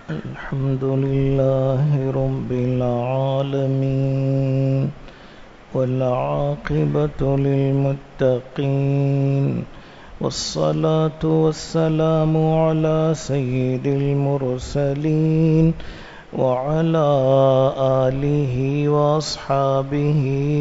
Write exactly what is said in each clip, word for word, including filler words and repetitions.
الحمد لله رب العالمين والعاقبة للمتقين والصلاة والسلام على سيد المرسلين وعلى آله وأصحابه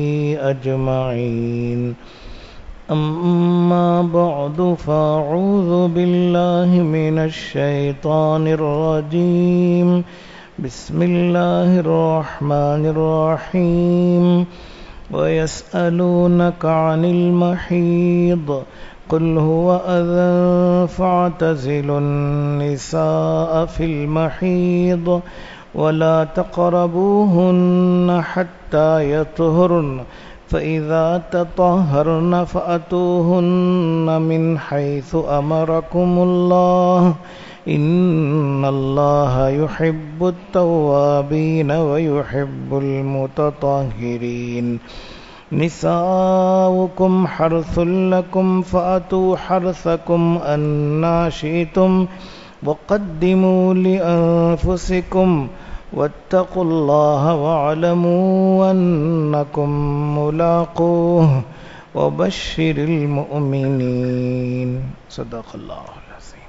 أجمعين. أما بعد فأعوذ بالله من الشيطان الرجيم. بسم الله الرحمن الرحيم. ويسألونك عن المحيض قل هو أذى فاعتزلوا النساء في المحيض ولا تقربوهن حتى يطهرن فإذا تطهرن فأتوهن من حيث أمركم الله إن الله يحب التوابين ويحب المتطهرين. نساؤكم حرث لكم فأتوا حرثكم أنى شئتم وقدموا لأنفسكم واتقوا الله واعلموا أنكم ملاقوه وبشر المؤمنین. صدق اللہ العظیم.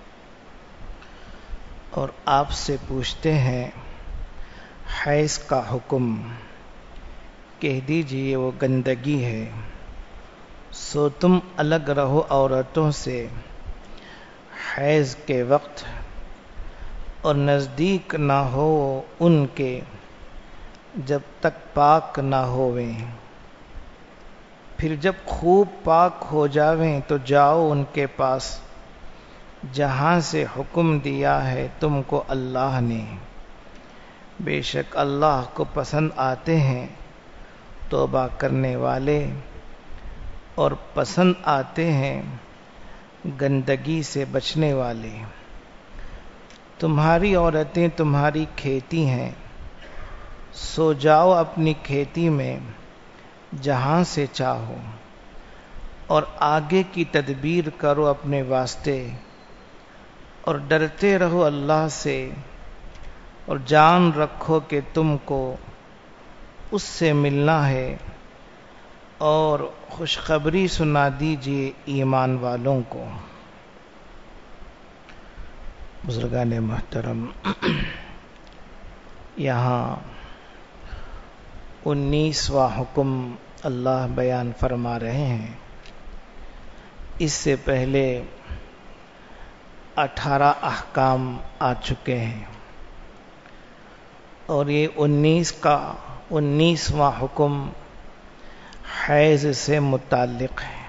اور آپ سے پوچھتے ہیں حیض کا حکم، کہہ دیجئے وہ گندگی ہے، سو تم الگ رہو عورتوں سے حیض کے وقت اور نزدیک نہ ہو ان کے جب تک پاک نہ ہوویں، پھر جب خوب پاک ہو جاویں تو جاؤ ان کے پاس جہاں سے حکم دیا ہے تم کو اللہ نے، بے شک اللہ کو پسند آتے ہیں توبہ کرنے والے اور پسند آتے ہیں گندگی سے بچنے والے. تمہاری عورتیں تمہاری کھیتی ہیں، سو جاؤ اپنی کھیتی میں جہاں سے چاہو اور آگے کی تدبیر کرو اپنے واسطے اور ڈرتے رہو اللہ سے اور جان رکھو کہ تم کو اس سے ملنا ہے اور خوشخبری سنا دیجیے ایمان والوں کو. بزرگان محترم، یہاں انیسواں حکم اللہ بیان فرما رہے ہیں. اس سے پہلے اٹھارہ احکام آ چکے ہیں اور یہ انیس کا انیسواں حکم حیض سے متعلق ہے.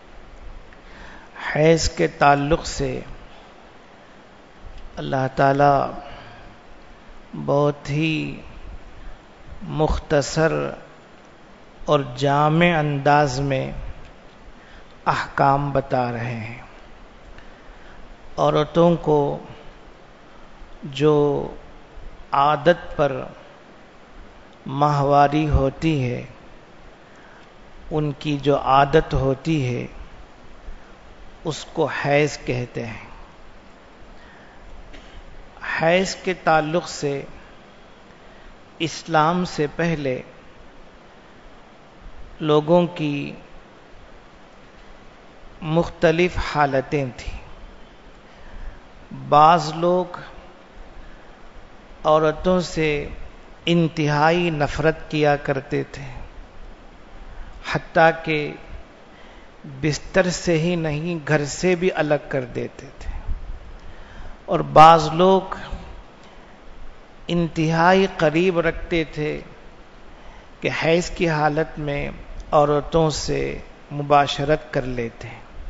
حیض کے تعلق سے اللہ تعالی بہت ہی مختصر اور جامع انداز میں احکام بتا رہے ہیں. عورتوں کو جو عادت پر ماہواری ہوتی ہے، ان کی جو عادت ہوتی ہے اس کو حیض کہتے ہیں. حیض کے تعلق سے اسلام سے پہلے لوگوں کی مختلف حالتیں تھیں. بعض لوگ عورتوں سے انتہائی نفرت کیا کرتے تھے، حتیٰ کہ بستر سے ہی نہیں گھر سے بھی الگ کر دیتے تھے. اور بعض لوگ انتہائی قریب رکھتے تھے کہ حیض کی حالت میں عورتوں سے مباشرت کر لیتے.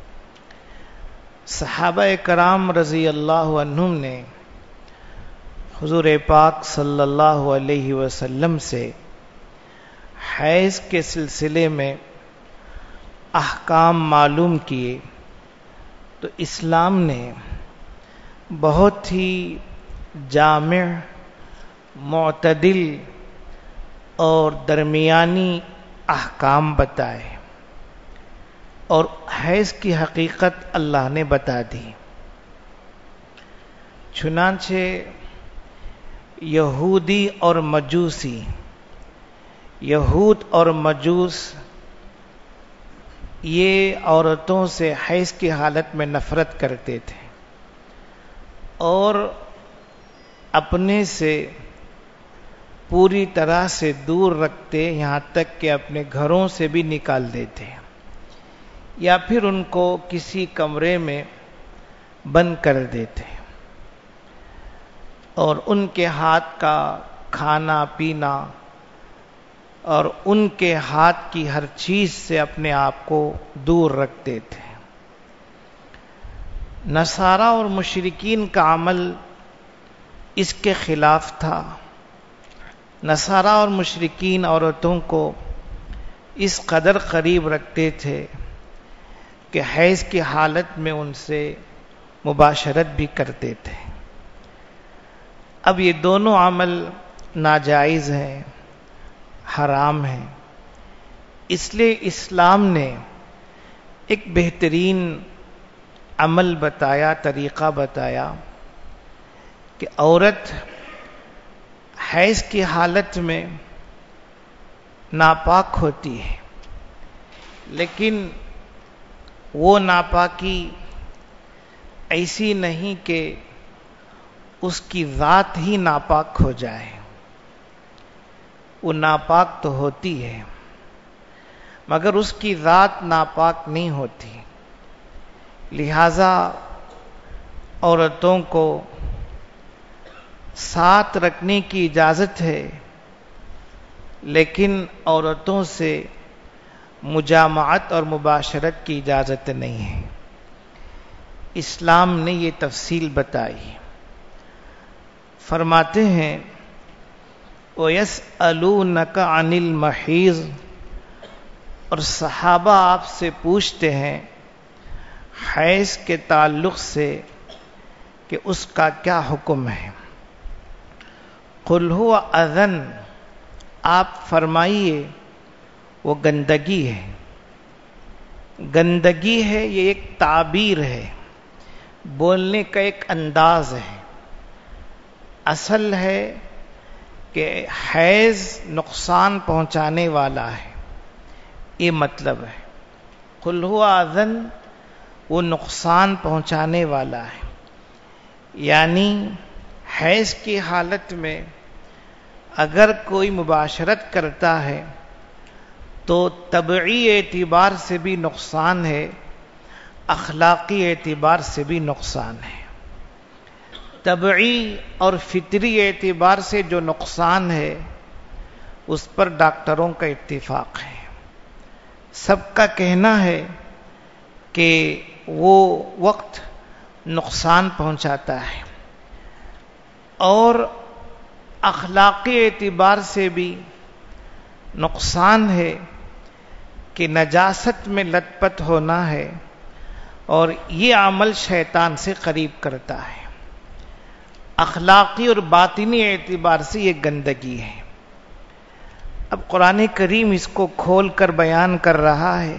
صحابہ کرام رضی اللہ عنہم نے حضور پاک صلی اللہ علیہ وسلم سے حیض کے سلسلے میں احکام معلوم کیے تو اسلام نے بہت ہی جامع، معتدل اور درمیانی احکام بتائے اور حیض کی حقیقت اللہ نے بتا دی. چنانچہ یہودی اور مجوسی، یہود اور مجوس یہ عورتوں سے حیض کی حالت میں نفرت کرتے تھے اور اپنے سے پوری طرح سے دور رکھتے، یہاں تک کہ اپنے گھروں سے بھی نکال دیتے یا پھر ان کو کسی کمرے میں بند کر دیتے اور ان کے ہاتھ کا کھانا پینا اور ان کے ہاتھ کی ہر چیز سے اپنے آپ کو دور رکھتے تھے۔ نصارہ اور مشرکین کا عمل اس کے خلاف تھا۔ نصارہ اور مشرکین عورتوں کو اس قدر قریب رکھتے تھے کہ حیض کی حالت میں ان سے مباشرت بھی کرتے تھے۔ اب یہ دونوں عمل ناجائز ہیں، حرام ہیں، اس لیے اسلام نے ایک بہترین عمل بتایا، طریقہ بتایا کہ عورت حیض کی حالت میں ناپاک ہوتی ہے، لیکن وہ ناپاکی ایسی نہیں کہ اس کی ذات ہی ناپاک ہو جائے، وہ ناپاک تو ہوتی ہے مگر اس کی ذات ناپاک نہیں ہوتی۔ لہذا عورتوں کو ساتھ رکھنے کی اجازت ہے، لیکن عورتوں سے مجامعت اور مباشرت کی اجازت نہیں ہے۔ اسلام نے یہ تفصیل بتائی۔ فرماتے ہیں وَيَسْأَلُونَكَ عَنِ الْمَحِيضِ، اور صحابہ آپ سے پوچھتے ہیں حیض کے تعلق سے کہ اس کا کیا حکم ہے۔ قُلْ هُوَ أَذًى، آپ فرمائیے وہ گندگی ہے۔ گندگی ہے، یہ ایک تعبیر ہے، بولنے کا ایک انداز ہے۔ اصل ہے کہ حیض نقصان پہنچانے والا ہے، یہ مطلب ہے۔ قُلْ هُوَ أَذًى، وہ نقصان پہنچانے والا ہے، یعنی حیض کی حالت میں اگر کوئی مباشرت کرتا ہے تو طبعی اعتبار سے بھی نقصان ہے، اخلاقی اعتبار سے بھی نقصان ہے۔ طبعی اور فطری اعتبار سے جو نقصان ہے اس پر ڈاکٹروں کا اتفاق ہے، سب کا کہنا ہے کہ وہ وقت نقصان پہنچاتا ہے، اور اخلاقی اعتبار سے بھی نقصان ہے کہ نجاست میں لت پت ہونا ہے، اور یہ عمل شیطان سے قریب کرتا ہے۔ اخلاقی اور باطنی اعتبار سے یہ گندگی ہے۔ اب قرآن کریم اس کو کھول کر بیان کر رہا ہے،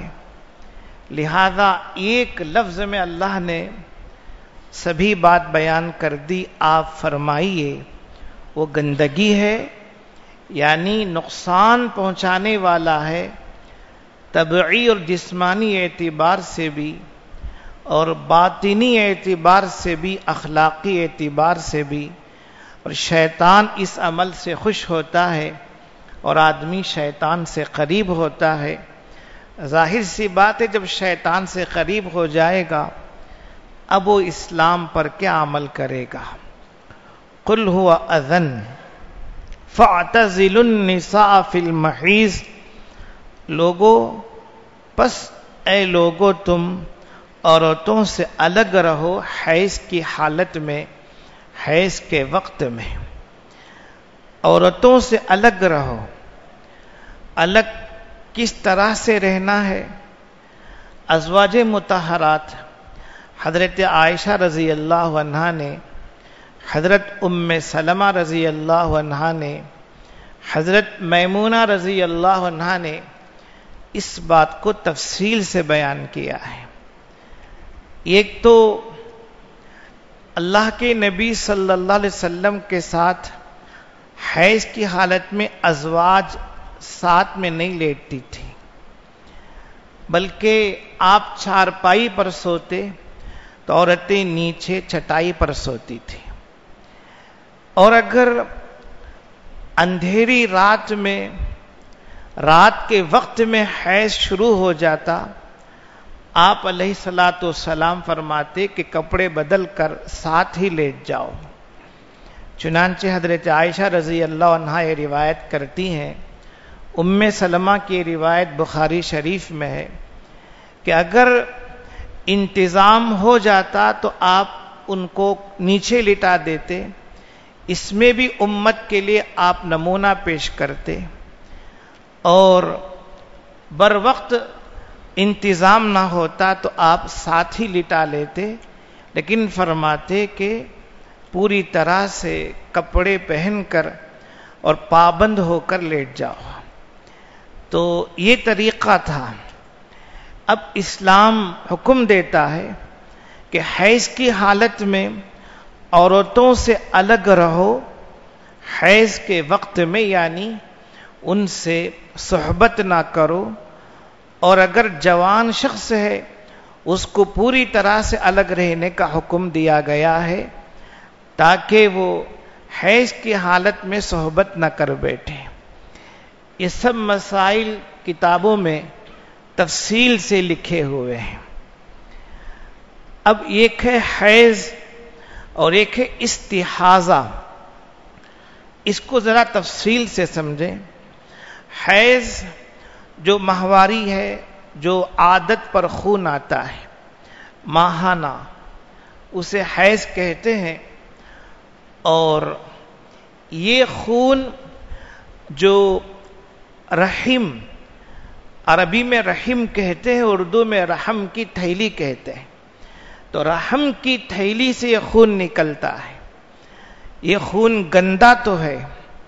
لہذا ایک لفظ میں اللہ نے سبھی بات بیان کر دی۔ آپ فرمائیے وہ گندگی ہے، یعنی نقصان پہنچانے والا ہے، طبعی اور جسمانی اعتبار سے بھی اور باطنی اعتبار سے بھی، اخلاقی اعتبار سے بھی، اور شیطان اس عمل سے خوش ہوتا ہے اور آدمی شیطان سے قریب ہوتا ہے۔ ظاہر سی بات ہے، جب شیطان سے قریب ہو جائے گا اب وہ اسلام پر کیا عمل کرے گا۔ قُلْ هُوَ أَذًى فَاعْتَزِلُوا النِّسَاءَ فِي الْمَحِيضِ، لوگو پس اے لوگو تم عورتوں سے الگ رہو حیض کی حالت میں، حیض کے وقت میں عورتوں سے الگ رہو۔ الگ کس طرح سے رہنا ہے؟ ازواج مطہرات حضرت عائشہ رضی اللہ عنہا نے، حضرت ام سلمہ رضی اللہ عنہا نے، حضرت میمونہ رضی اللہ عنہا نے اس بات کو تفصیل سے بیان کیا ہے۔ ایک تو اللہ کے نبی صلی اللہ علیہ وسلم کے ساتھ حیض کی حالت میں ازواج ساتھ میں نہیں لیٹتی تھی، بلکہ آپ چارپائی پر سوتے تو عورتیں نیچے چٹائی پر سوتی تھی. اور اگر اندھیری رات میں رات کے وقت میں حیض شروع ہو جاتا، آپ علیہ الصلوۃ والسلام فرماتے کہ کپڑے بدل کر ساتھ ہی لیٹ جاؤ. چنانچہ حضرت عائشہ رضی اللہ عنہا یہ روایت کرتی ہیں، ام سلمہ کی روایت بخاری شریف میں ہے کہ اگر انتظام ہو جاتا تو آپ ان کو نیچے لٹا دیتے. اس میں بھی امت کے لیے آپ نمونہ پیش کرتے، اور بر وقت انتظام نہ ہوتا تو آپ ساتھ ہی لٹا لیتے، لیکن فرماتے کہ پوری طرح سے کپڑے پہن کر اور پابند ہو کر لیٹ جاؤ. تو یہ طریقہ تھا. اب اسلام حکم دیتا ہے کہ حیض کی حالت میں عورتوں سے الگ رہو، حیض کے وقت میں یعنی ان سے صحبت نہ کرو، اور اگر جوان شخص ہے اس کو پوری طرح سے الگ رہنے کا حکم دیا گیا ہے تاکہ وہ حیض کی حالت میں صحبت نہ کر بیٹھے. یہ سب مسائل کتابوں میں تفصیل سے لکھے ہوئے ہیں. اب ایک ہے حیض اور ایک ہے استحاضہ. اس کو ذرا تفصیل سے سمجھیں. حیض جو ماہواری ہے، جو عادت پر خون آتا ہے ماہانہ، اسے حیض کہتے ہیں. اور یہ خون جو رحم، عربی میں رحم کہتے ہیں، اردو میں رحم کی تھیلی کہتے ہیں، تو رحم کی تھیلی سے یہ خون نکلتا ہے. یہ خون گندا تو ہے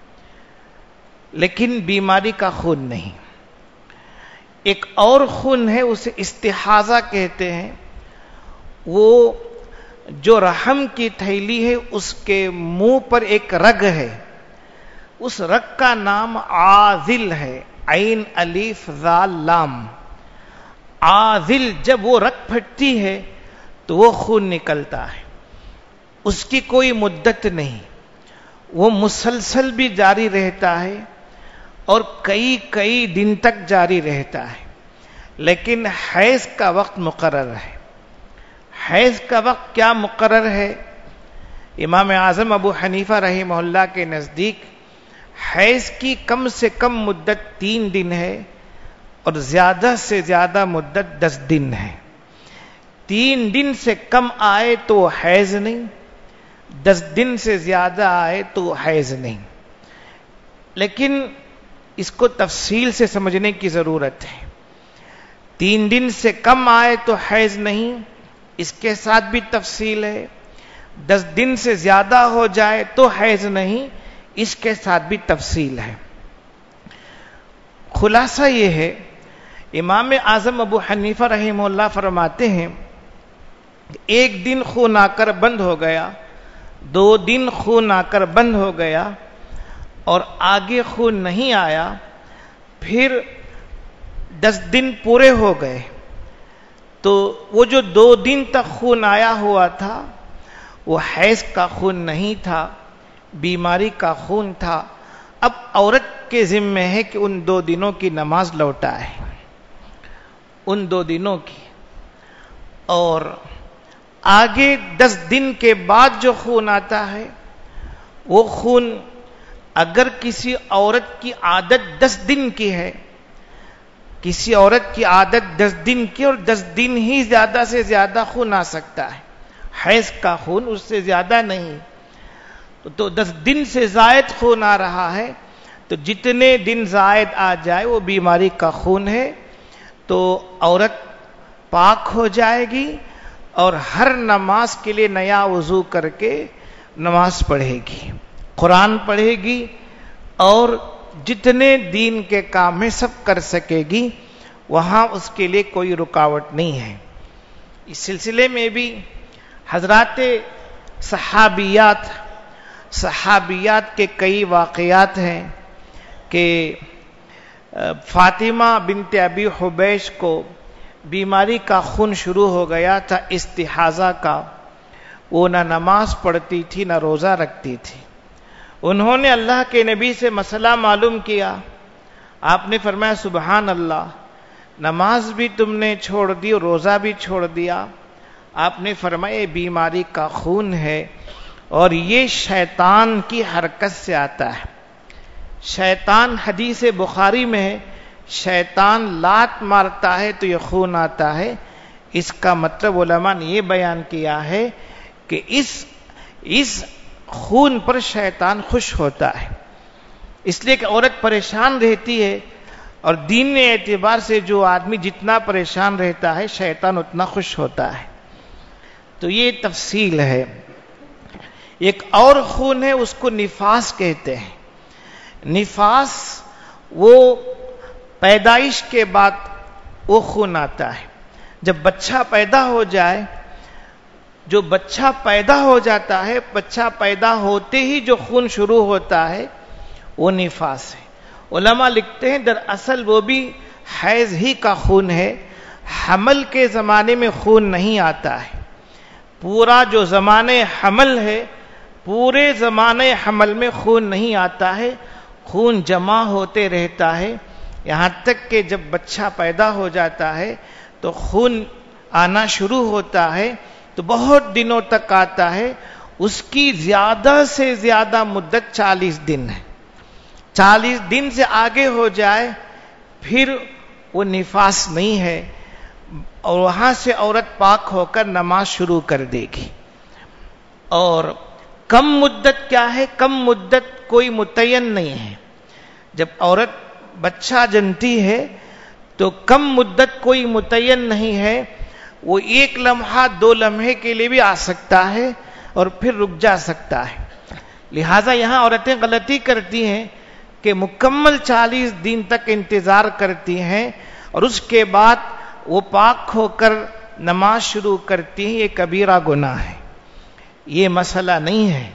لیکن بیماری کا خون نہیں. ایک اور خون ہے، اسے استحاضہ کہتے ہیں. وہ جو رحم کی تھیلی ہے اس کے منہ پر ایک رگ ہے، اس رگ کا نام عاذل ہے، عین الف ذال لام. عاذل جب وہ رگ پھٹتی ہے تو وہ خون نکلتا ہے. اس کی کوئی مدت نہیں، وہ مسلسل بھی جاری رہتا ہے اور کئی کئی دن تک جاری رہتا ہے. لیکن حیض کا وقت مقرر ہے. حیض کا وقت کیا مقرر ہے؟ امام اعظم ابو حنیفہ رحمہ اللہ کے نزدیک حیض کی کم سے کم مدت تین دن ہے اور زیادہ سے زیادہ مدت دس دن ہے. تین دن سے کم آئے تو حیض نہیں، دس دن سے زیادہ آئے تو حیض نہیں. لیکن اس کو تفصیل سے سمجھنے کی ضرورت ہے. تین دن سے کم آئے تو حیض نہیں، اس کے ساتھ بھی تفصیل ہے. دس دن سے زیادہ ہو جائے تو حیض نہیں، اس کے ساتھ بھی تفصیل ہے. خلاصہ یہ ہے، امام اعظم ابو حنیفہ رحمہ اللہ فرماتے ہیں ایک دن خون آ کر بند ہو گیا، دو دن خون آ کر بند ہو گیا اور آگے خون نہیں آیا، پھر دس دن پورے ہو گئے تو وہ جو دو دن تک خون آیا ہوا تھا وہ حیض کا خون نہیں تھا، بیماری کا خون تھا. اب عورت کے ذمہ ہے کہ ان دو دنوں کی نماز لوٹائے، ان دو دنوں کی. اور آگے دس دن کے بعد جو خون آتا ہے وہ خون اگر کسی عورت کی عادت دس دن کی ہے، کسی عورت کی عادت دس دن کی اور دس دن ہی زیادہ سے زیادہ خون آ سکتا ہے، حیض کا خون اس سے زیادہ نہیں، تو دس دن سے زائد خون آ رہا ہے تو جتنے دن زائد آ جائے وہ بیماری کا خون ہے، تو عورت پاک ہو جائے گی اور ہر نماز کے لیے نیا وضو کر کے نماز پڑھے گی، قرآن پڑھے گی اور جتنے دین کے کام ہے سب کر سکے گی. وہاں اس کے لیے کوئی رکاوٹ نہیں ہے. اس سلسلے میں بھی حضرات صحابیات صحابیات کے کئی واقعات ہیں کہ فاطمہ بنت ابی حبیش کو بیماری کا خون شروع ہو گیا تھا، استحاضہ کا. وہ نہ نماز پڑھتی تھی نہ روزہ رکھتی تھی. انہوں نے اللہ کے نبی سے مسئلہ معلوم کیا. آپ نے فرمایا سبحان اللہ، نماز بھی تم نے چھوڑ دی اور روزہ بھی چھوڑ دیا. آپ نے فرمایا بیماری کا خون ہے اور یہ شیطان کی حرکت سے آتا ہے. شیطان حدیث بخاری میں ہے، شیطان لات مارتا ہے تو یہ خون آتا ہے. اس کا مطلب علماء نے یہ بیان کیا ہے کہ اس اس خون پر شیطان خوش ہوتا ہے. اس لیے کہ عورت پریشان رہتی ہے اور دین اعتبار سے جو آدمی جتنا پریشان رہتا ہے شیطان اتنا خوش ہوتا ہے. تو یہ تفصیل ہے. ایک اور خون ہے، اس کو نفاس کہتے ہیں. نفاس وہ پیدائش کے بعد وہ خون آتا ہے. جب بچہ پیدا ہو جائے، جو بچہ پیدا ہو جاتا ہے، بچہ پیدا ہوتے ہی جو خون شروع ہوتا ہے وہ نفاس ہے. علماء لکھتے ہیں دراصل وہ بھی حیض ہی کا خون ہے. حمل کے زمانے میں خون نہیں آتا ہے. پورا جو زمانے حمل ہے، پورے زمانے حمل میں خون نہیں آتا ہے. خون جمع ہوتے رہتا ہے یہاں تک کہ جب بچہ پیدا ہو جاتا ہے تو خون آنا شروع ہوتا ہے. تو بہت دنوں تک آتا ہے. اس کی زیادہ سے زیادہ مدت چالیس دن ہے. چالیس دن سے آگے ہو جائے پھر وہ نفاس نہیں ہے اور وہاں سے عورت پاک ہو کر نماز شروع کر دے گی. اور کم مدت کیا ہے؟ کم مدت کوئی متعین نہیں ہے. جب عورت بچہ جنتی ہے تو کم مدت کوئی متعین نہیں ہے. وہ ایک لمحہ دو لمحے کے لیے بھی آ سکتا ہے اور پھر رک جا سکتا ہے. لہذا یہاں عورتیں غلطی کرتی ہیں کہ مکمل چالیس دن تک انتظار کرتی ہیں اور اس کے بعد وہ پاک ہو کر نماز شروع کرتی ہیں. یہ کبیرہ گناہ ہے. یہ مسئلہ نہیں ہے.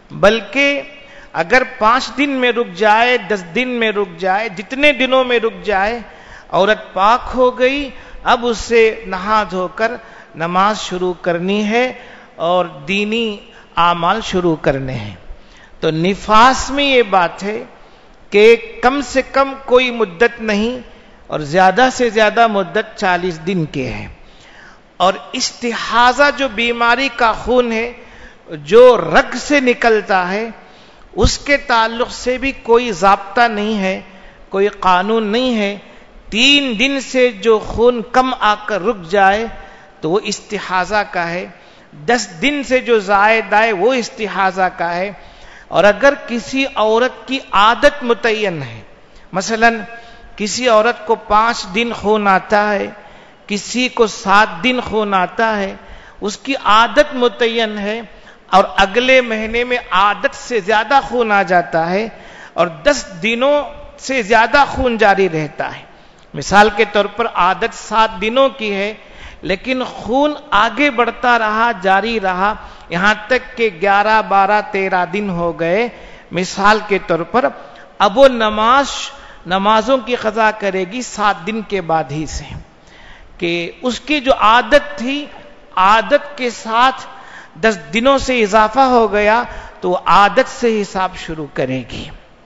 بلکہ اگر پانچ دن میں رک جائے، دس دن میں رک جائے، جتنے دنوں میں رک جائے، عورت پاک ہو گئی، اب اس سے نہا دھو کر نماز شروع کرنی ہے اور دینی اعمال شروع کرنے ہیں. تو نفاس میں یہ بات ہے کہ کم سے کم کوئی مدت نہیں اور زیادہ سے زیادہ مدت چالیس دن کے ہے. اور استحاضہ جو بیماری کا خون ہے جو رگ سے نکلتا ہے، اس کے تعلق سے بھی کوئی ضابطہ نہیں ہے، کوئی قانون نہیں ہے. تین دن سے جو خون کم آ کر رک جائے تو وہ استحاضہ کا ہے. دس دن سے جو زائد آئے وہ استحاضہ کا ہے. اور اگر کسی عورت کی عادت متعین ہے، مثلا کسی عورت کو پانچ دن خون آتا ہے، کسی کو سات دن خون آتا ہے، اس کی عادت متعین ہے اور اگلے مہینے میں عادت سے زیادہ خون آ جاتا ہے اور دس دنوں سے زیادہ خون جاری رہتا ہے. مثال کے طور پر عادت سات دنوں کی ہے لیکن خون آگے بڑھتا رہا، جاری رہا، یہاں تک کہ گیارہ بارہ تیرہ دن ہو گئے. مثال کے طور پر اب وہ نماز نمازوں کی قضا کرے گی سات دن کے بعد ہی سے، کہ اس کی جو عادت تھی، عادت کے ساتھ دس دنوں سے اضافہ ہو گیا تو وہ عادت سے حساب شروع کرے گی.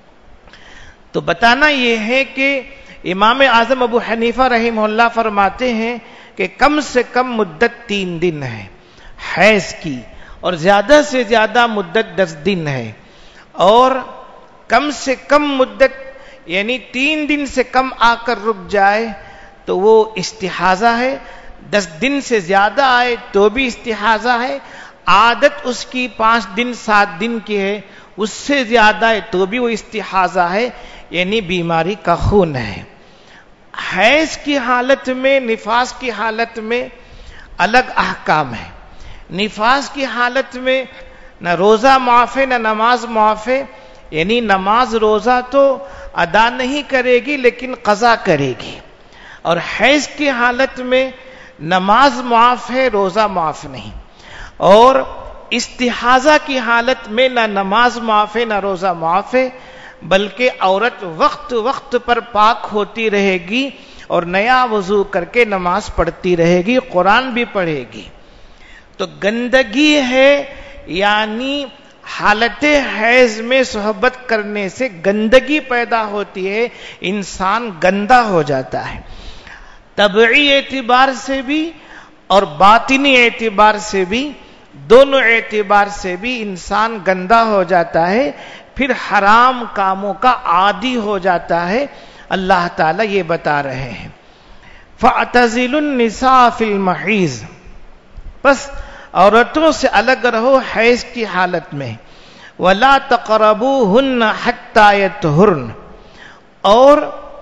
تو بتانا یہ ہے کہ امام اعظم ابو حنیفہ رحمہ اللہ فرماتے ہیں کہ کم سے کم مدت تین دن ہے حیض کی اور زیادہ سے زیادہ مدت دس دن ہے. اور کم سے کم مدت یعنی تین دن سے کم آ کر رک جائے تو وہ استحاضہ ہے. دس دن سے زیادہ آئے تو بھی استحاضہ ہے. عادت اس کی پانچ دن سات دن کی ہے، اس سے زیادہ ہے تو بھی وہ استحاضہ ہے، یعنی بیماری کا خون ہے. حیض کی حالت میں، نفاس کی حالت میں الگ احکام ہے. نفاس کی حالت میں نہ روزہ معاف ہے نہ نماز معاف ہے، یعنی نماز روزہ تو ادا نہیں کرے گی لیکن قضا کرے گی. اور حیض کی حالت میں نماز معاف ہے، روزہ معاف نہیں. اور استحاضہ کی حالت میں نہ نماز معاف ہے نہ روزہ معاف ہے، بلکہ عورت وقت وقت پر پاک ہوتی رہے گی اور نیا وضو کر کے نماز پڑھتی رہے گی، قرآن بھی پڑھے گی۔ تو گندگی ہے یعنی حالت حیض میں صحبت کرنے سے گندگی پیدا ہوتی ہے، انسان گندا ہو جاتا ہے، طبعی اعتبار سے بھی اور باطنی اعتبار سے بھی، دونوں اعتبار سے بھی انسان گندا ہو جاتا ہے، پھر حرام کاموں کا عادی ہو جاتا ہے۔ اللہ تعالیٰ یہ بتا رہے ہیں فَاعْتَزِلُوا النِّسَاءَ فِي الْمَحِيضِ، بس عورتوں سے الگ رہو حیض کی حالت میں، وَلَا تَقْرَبُوهُنَّ حَتَّى يَطْهُرْنَ، اور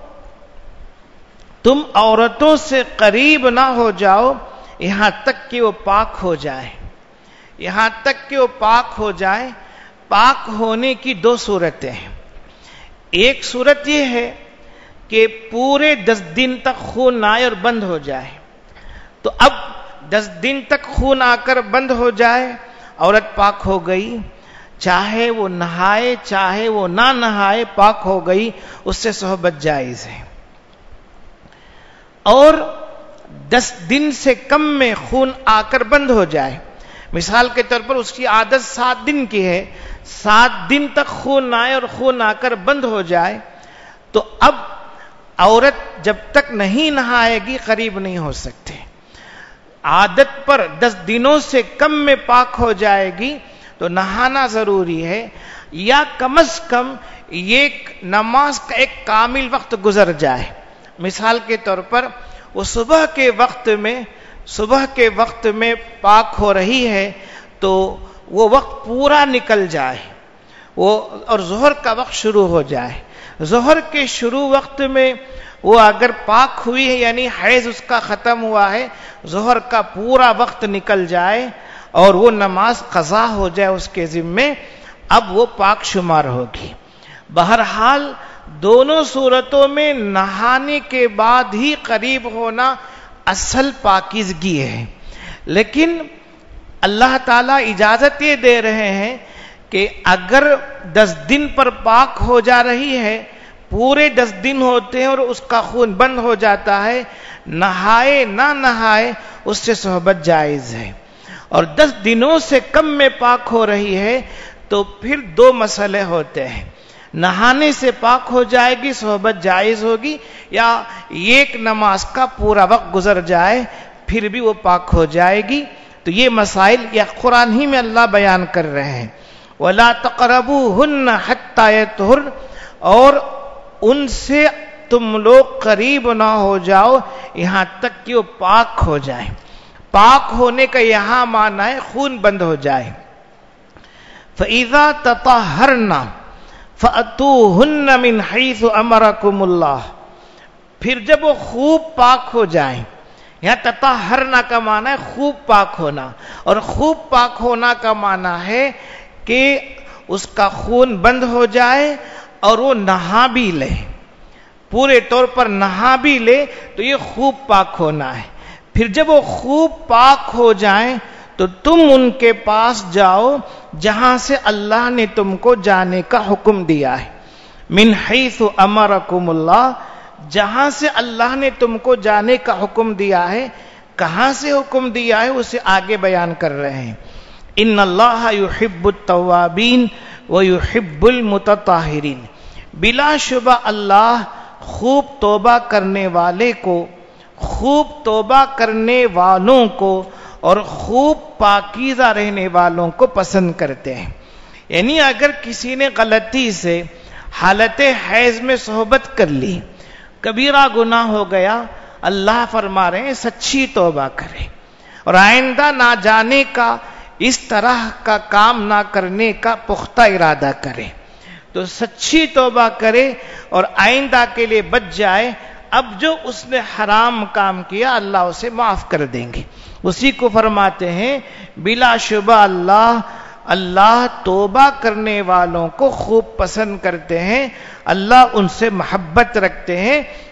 تم عورتوں سے قریب نہ ہو جاؤ یہاں تک کہ وہ پاک ہو جائے، یہاں تک کہ وہ پاک ہو جائے۔ پاک ہونے کی دو صورتیں ہیں، ایک صورت یہ ہے کہ پورے دس دن تک خون آئے اور بند ہو جائے، تو اب دس دن تک خون آ کر بند ہو جائے، عورت پاک ہو گئی، چاہے وہ نہائے چاہے وہ نہ نہائے پاک ہو گئی، اس سے صحبت جائز ہے۔ اور دس دن سے کم میں خون آ کر بند ہو جائے، مثال کے طور پر اس کی عادت سات دن کی ہے، سات دن تک خون آئے اور خون آ کر بند ہو جائے، تو اب عورت جب تک نہیں نہائے گی قریب نہیں ہو سکتے۔ عادت پر دس دنوں سے کم میں پاک ہو جائے گی تو نہانا ضروری ہے، یا کم از کم یہ نماز کا ایک کامل وقت گزر جائے۔ مثال کے طور پر وہ صبح کے وقت میں صبح کے وقت میں پاک ہو رہی ہے تو وہ وقت پورا نکل جائے، وہ اور ظہر کا وقت شروع ہو جائے، ظہر کے شروع وقت میں وہ اگر پاک ہوئی ہے یعنی حیض اس کا ختم ہوا ہے، ظہر کا پورا وقت نکل جائے اور وہ نماز قضا ہو جائے اس کے ذمے، اب وہ پاک شمار ہوگی۔ بہرحال دونوں صورتوں میں نہانے کے بعد ہی قریب ہونا اصل پاکیزگی ہے، لیکن اللہ تعالیٰ اجازت یہ دے رہے ہیں کہ اگر دس دن پر پاک ہو جا رہی ہے، پورے دس دن ہوتے ہیں اور اس کا خون بند ہو جاتا ہے، نہائے نہ نہائے اس سے صحبت جائز ہے۔ اور دس دنوں سے کم میں پاک ہو رہی ہے تو پھر دو مسئلے ہوتے ہیں، نہانے سے پاک ہو جائے گی صحبت جائز ہوگی، یا ایک نماز کا پورا وقت گزر جائے پھر بھی وہ پاک ہو جائے گی۔ تو یہ مسائل یا قرآن ہی میں اللہ بیان کر رہے ہیں وَلَا تَقْرَبُوهُنَّ حَتَّى يَطْهُرْنَ، اور ان سے تم لوگ قریب نہ ہو جاؤ یہاں تک کہ وہ پاک ہو جائیں۔ پاک ہونے کا یہاں معنی ہے خون بند ہو جائے۔ فَإِذَا تَطَهَّرْنَ فَأْتُوهُنَّ مِنْ حَيْثُ أَمَرَكُمُ اللَّهُ، پھر جب وہ خوب پاک ہو جائیں، یہاں تطہرنا کا معنی ہے خوب پاک ہونا، اور خوب پاک ہونا کا معنی ہے کہ اس کا خون بند ہو جائے اور وہ نہا بھی لے، پورے طور پر نہا بھی لے، تو یہ خوب پاک ہونا ہے۔ پھر جب وہ خوب پاک ہو جائیں تو تم ان کے پاس جاؤ جہاں سے اللہ نے تم کو جانے کا حکم دیا ہے، من حیث امرکم اللہ، جہاں سے اللہ نے تم کو جانے کا حکم دیا ہے، کہاں سے حکم دیا ہے اسے آگے بیان کر رہے ہیں۔ ان اللہ یحب التوابین ویحب المتطہرین، بلا شبہ اللہ خوب توبہ کرنے والے کو، خوب توبہ کرنے والوں کو اور خوب پاکیزہ رہنے والوں کو پسند کرتے ہیں۔ یعنی اگر کسی نے غلطی سے حالت حیض میں صحبت کر لی، کبیرہ گناہ ہو گیا، اللہ فرما رہے ہیں سچی توبہ کرے اور آئندہ نہ جانے کا، اس طرح کا کام نہ کرنے کا پختہ ارادہ کرے، تو سچی توبہ کرے اور آئندہ کے لیے بچ جائے۔ اب جو اس نے حرام کام کیا اللہ اسے معاف کر دیں گے۔ اسی کو فرماتے ہیں بلا شبہ اللہ اللہ توبہ کرنے والوں کو خوب پسند کرتے ہیں، اللہ ان سے محبت رکھتے ہیں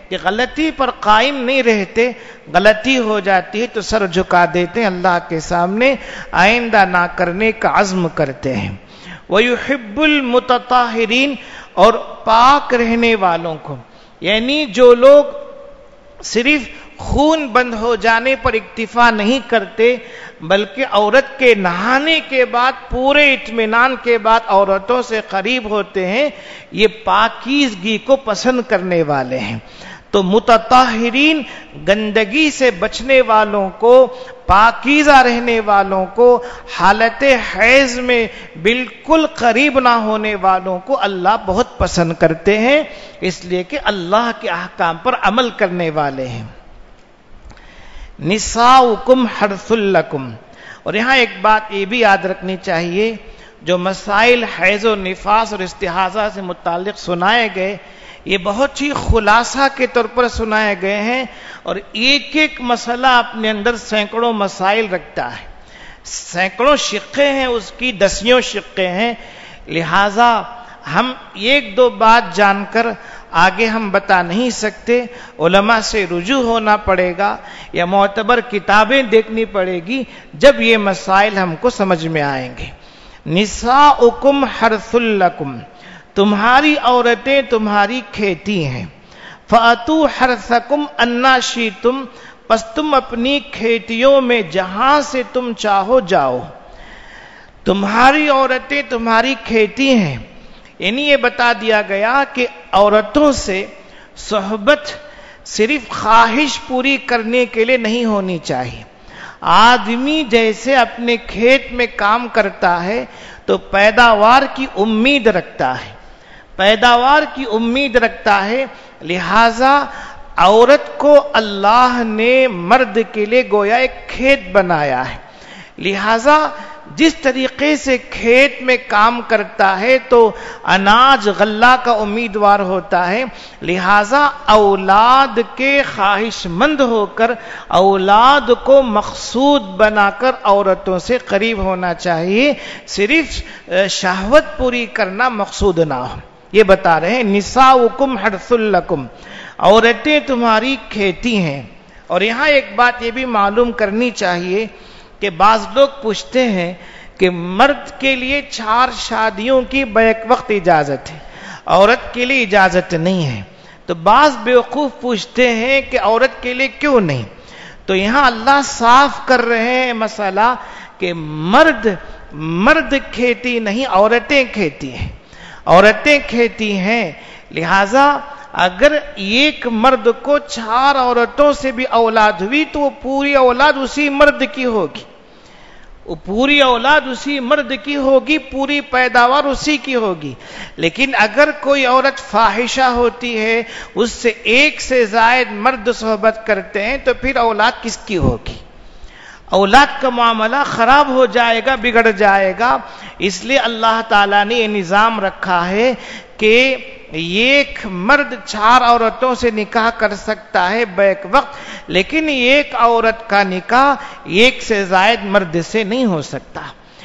کہ غلطی پر قائم نہیں رہتے، غلطی ہو جاتی ہے تو سر جھکا دیتے ہیں اللہ کے سامنے، آئندہ نہ کرنے کا عزم کرتے ہیں۔ وَيُحِبُّ الْمُتَطَهِّرِينَ، اور پاک رہنے والوں کو، یعنی جو لوگ صرف خون بند ہو جانے پر اکتفا نہیں کرتے بلکہ عورت کے نہانے کے بعد پورے اطمینان کے بعد عورتوں سے قریب ہوتے ہیں، یہ پاکیزگی کو پسند کرنے والے ہیں۔ تو متطہرین گندگی سے بچنے والوں کو، پاکیزہ رہنے والوں کو، حالت حیض میں بالکل قریب نہ ہونے والوں کو اللہ بہت پسند کرتے ہیں، اس لیے کہ اللہ کے احکام پر عمل کرنے والے ہیں۔ نساؤکم حرث لکم، اور یہاں ایک بات یہ بھی یاد رکھنی چاہیے، جو مسائل حیض و نفاس اور استحاضہ سے متعلق سنائے گئے یہ بہت ہی خلاصہ کے طور پر سنائے گئے ہیں، اور ایک ایک مسئلہ اپنے اندر سینکڑوں مسائل رکھتا ہے، سینکڑوں شقیں ہیں، اس کی دسیوں شقیں ہیں، لہذا ہم ایک دو بات جان کر آگے ہم بتا نہیں سکتے، علماء سے رجوع ہونا پڑے گا یا معتبر کتابیں دیکھنی پڑے گی جب یہ مسائل ہم کو سمجھ میں آئیں گے۔ نساؤکم حرث لکم، تمہاری عورتیں تمہاری کھیتی ہیں، فَأْتُوا حَرْثَكُمْ أَنَّا شِئْتُمْ، پس تم اپنی کھیتیوں میں جہاں سے تم چاہو جاؤ۔ تمہاری عورتیں تمہاری کھیتی ہیں، یعنی یہ بتا دیا گیا کہ عورتوں سے صحبت صرف خواہش پوری کرنے کے لیے نہیں ہونی چاہیے۔ آدمی جیسے اپنے کھیت میں کام کرتا ہے تو پیداوار کی امید رکھتا ہے، پیداوار کی امید رکھتا ہے، لہذا عورت کو اللہ نے مرد کے لیے گویا ایک کھیت بنایا ہے، لہذا جس طریقے سے کھیت میں کام کرتا ہے تو اناج غلہ کا امیدوار ہوتا ہے، لہذا اولاد کے خواہش مند ہو کر اولاد کو مقصود بنا کر عورتوں سے قریب ہونا چاہیے، صرف شہوت پوری کرنا مقصود نہ ہو۔ یہ بتا رہے ہیں نساؤکم حرث لکم، عورتیں تمہاری کھیتی ہیں۔ اور یہاں ایک بات یہ بھی معلوم کرنی چاہیے کہ بعض لوگ پوچھتے ہیں کہ مرد کے لیے چار شادیوں کی بیک وقت اجازت ہے، عورت کے لیے اجازت نہیں ہے، تو بعض بیوقوف پوچھتے ہیں کہ عورت کے لیے کیوں نہیں؟ تو یہاں اللہ صاف کر رہے ہیں مسئلہ کہ مرد مرد کھیتی نہیں، عورتیں کھیتی ہیں، عورتیں کھیتی ہیں، لہذا اگر ایک مرد کو چار عورتوں سے بھی اولاد ہوئی تو وہ پوری اولاد اسی مرد کی ہوگی، وہ پوری اولاد اسی مرد کی ہوگی، پوری پیداوار اسی کی ہوگی۔ لیکن اگر کوئی عورت فاحشہ ہوتی ہے، اس سے ایک سے زائد مرد صحبت کرتے ہیں تو پھر اولاد کس کی ہوگی؟ اولاد کا معاملہ خراب ہو جائے گا، بگڑ جائے گا۔ اس لیے اللہ تعالیٰ نے یہ نظام رکھا ہے کہ ایک مرد چار عورتوں سے نکاح کر سکتا ہے بیک وقت، لیکن ایک عورت کا نکاح ایک سے زائد مرد سے نہیں ہو سکتا۔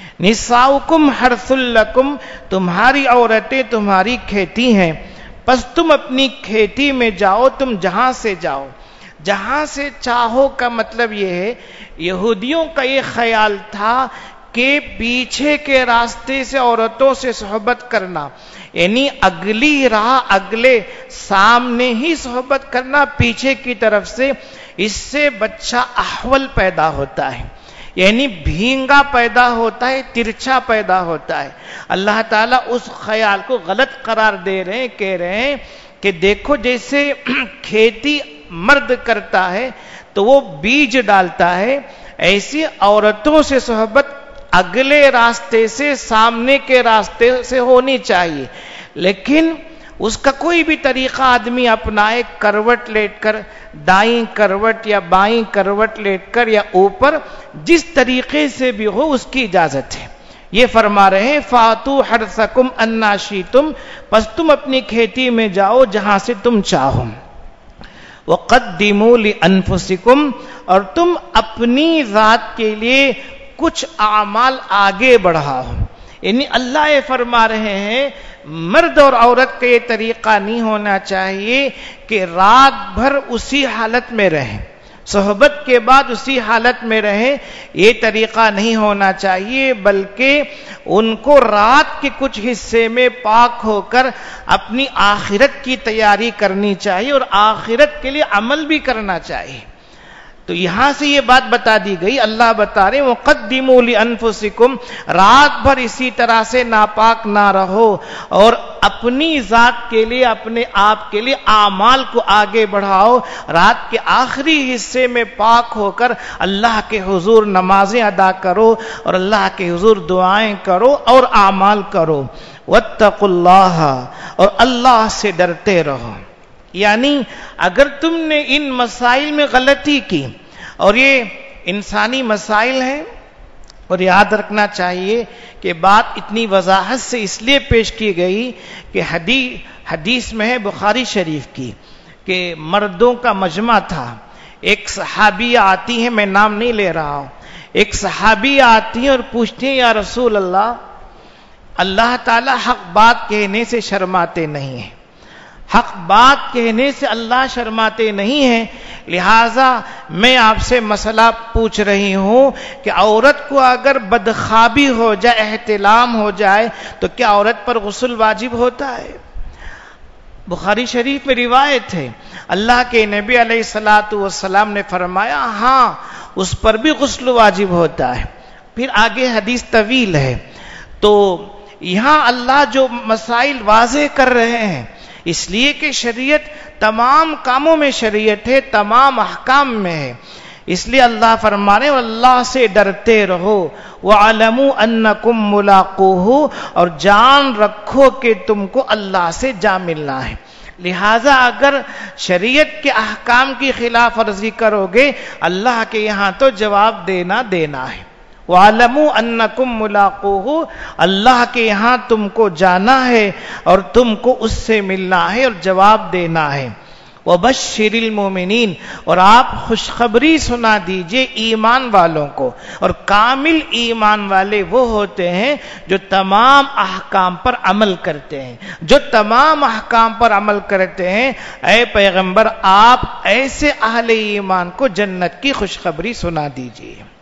نساؤکم حرث لکم، تمہاری عورتیں تمہاری کھیتی ہیں، پس تم اپنی کھیتی میں جاؤ، تم جہاں سے جاؤ۔ جہاں سے چاہو کا مطلب یہ ہے، یہودیوں کا یہ خیال تھا کہ پیچھے کے راستے سے عورتوں سے صحبت کرنا، یعنی اگلی راہ اگلے سامنے ہی صحبت کرنا پیچھے کی طرف سے، اس سے بچہ احول پیدا ہوتا ہے، یعنی بھینگا پیدا ہوتا ہے، ترچھا پیدا ہوتا ہے۔ اللہ تعالیٰ اس خیال کو غلط قرار دے رہے ہیں، کہہ رہے ہیں کہ دیکھو جیسے کھیتی مرد کرتا ہے تو وہ بیج ڈالتا ہے، ایسی عورتوں سے صحبت اگلے راستے سے، سامنے کے راستے سے ہونی چاہیے، لیکن اس کا کوئی بھی طریقہ آدمی اپنائے، کروٹ لیٹ کر، دائیں کروٹ یا بائیں کروٹ لیٹ کر یا اوپر، جس طریقے سے بھی ہو اس کی اجازت ہے۔ یہ فرما رہے ہیں فَاتُوا حَرْثَكُمْ أَنَّا شِئْتُمْ، پس تم اپنی کھیتی میں جاؤ جہاں سے تم چاہو۔ وَقَدِّمُوا لِأَنفُسِكُمْ، اور تم اپنی ذات کے لیے کچھ اعمال آگے بڑھاؤ، یعنی اللہ یہ فرما رہے ہیں مرد اور عورت کا یہ طریقہ نہیں ہونا چاہیے کہ رات بھر اسی حالت میں رہیں، صحبت کے بعد اسی حالت میں رہیں، یہ طریقہ نہیں ہونا چاہیے، بلکہ ان کو رات کے کچھ حصے میں پاک ہو کر اپنی آخرت کی تیاری کرنی چاہیے اور آخرت کے لیے عمل بھی کرنا چاہیے۔ تو یہاں سے یہ بات بتا دی گئی، اللہ بتا رہے وَقَدِّمُوا لِأَنفُسِكُمْ، رات بھر اسی طرح سے ناپاک نہ رہو اور اپنی ذات کے لیے، اپنے آپ کے لیے اعمال کو آگے بڑھاؤ، رات کے آخری حصے میں پاک ہو کر اللہ کے حضور نمازیں ادا کرو اور اللہ کے حضور دعائیں کرو اور اعمال کرو۔ وَاتَّقُوا اللَّهَ، اور اللہ سے ڈرتے رہو۔ یعنی اگر تم نے ان مسائل میں غلطی کی، اور یہ انسانی مسائل ہیں، اور یاد رکھنا چاہیے کہ بات اتنی وضاحت سے اس لیے پیش کی گئی کہ حدیث حدیث میں ہے بخاری شریف کی کہ مردوں کا مجمع تھا، ایک صحابیہ آتی ہے، میں نام نہیں لے رہا ہوں، ایک صحابیہ آتی ہے اور پوچھتی ہے یا رسول اللہ، اللہ تعالی حق بات کہنے سے شرماتے نہیں ہیں، حق بات کہنے سے اللہ شرماتے نہیں ہیں، لہذا میں آپ سے مسئلہ پوچھ رہی ہوں کہ عورت کو اگر بدخوابی ہو جائے، احتلام ہو جائے، تو کیا عورت پر غسل واجب ہوتا ہے؟ بخاری شریف میں روایت ہے، اللہ کے نبی علیہ الصلوۃ والسلام نے فرمایا ہاں اس پر بھی غسل واجب ہوتا ہے۔ پھر آگے حدیث طویل ہے۔ تو یہاں اللہ جو مسائل واضح کر رہے ہیں، اس لیے کہ شریعت تمام کاموں میں شریعت ہے، تمام احکام میں ہے، اس لیے اللہ فرما رہے ہیں اللہ سے ڈرتے رہو، وَعَلَمُوا أَنَّكُمْ مُلَاقُوهُ، اور جان رکھو کہ تم کو اللہ سے جا ملنا ہے۔ لہذا اگر شریعت کے احکام کی خلاف ورزی کرو گے، اللہ کے یہاں تو جواب دینا دینا ہے۔ وَعَلَمُوا أَنَّكُمْ مُلَاقُوهُ، اللہ کے یہاں تم کو جانا ہے اور تم کو اس سے ملنا ہے اور جواب دینا ہے۔ وَبَشِّرِ الْمُؤْمِنِينَ، اور آپ خوشخبری سنا دیجئے ایمان والوں کو، اور کامل ایمان والے وہ ہوتے ہیں جو تمام احکام پر عمل کرتے ہیں، جو تمام احکام پر عمل کرتے ہیں۔ اے پیغمبر آپ ایسے اہل ایمان کو جنت کی خوشخبری سنا دیجئے۔